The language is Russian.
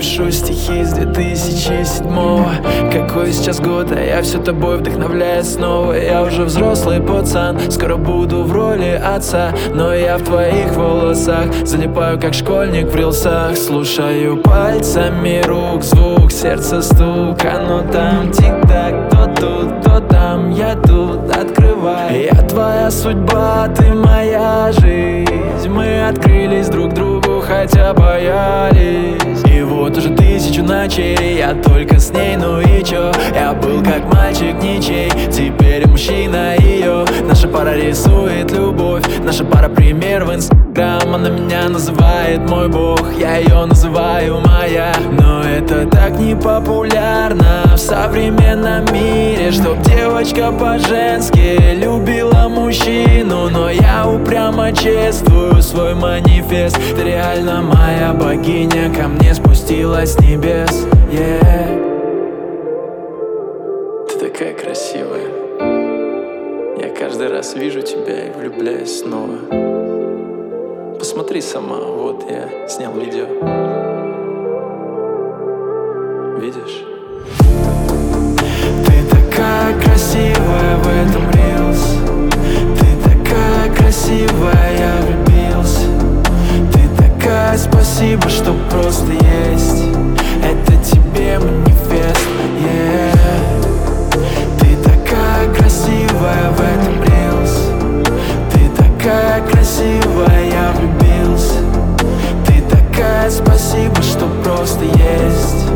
пишу стихи с 2007-го. Какой сейчас год, а я все тобой вдохновляюсь снова. Я уже взрослый пацан, скоро буду в роли отца, но я в твоих волосах залипаю, как школьник в рилсах. Слушаю пальцами рук звук, сердце стук, оно там тик-так, то тут, то там, я тут, открывай. Я твоя судьба, ты моя жизнь. Мы открылись друг другу, хотя боялись. И вот уже 1000 ночей я только с ней, ну и чё? Я был как мальчик ничей, теперь мужчина ее. Наша пара рисует любовь, наша пара пример в Инстаграм. Она меня называет мой бог, я ее называю моя. Но это так не популярно в современном мире, чтоб девочка по-женски любила мужчину. Но я упрямо чествую свой манифест. Ты реально моя богиня, ко мне спустилась с небес. Ты такая красивая, я каждый раз вижу тебя и влюбляюсь снова. Посмотри сама, вот я снял видео. Видишь? Ты такая красивая в этом рилс. Ты такая красивая, я влюбился. Ты такая, спасибо, что просто есть. Это тебе манифест, Ты такая красивая в этом рилс. Ты такая красивая, я влюбился. Ты такая, спасибо, что просто есть.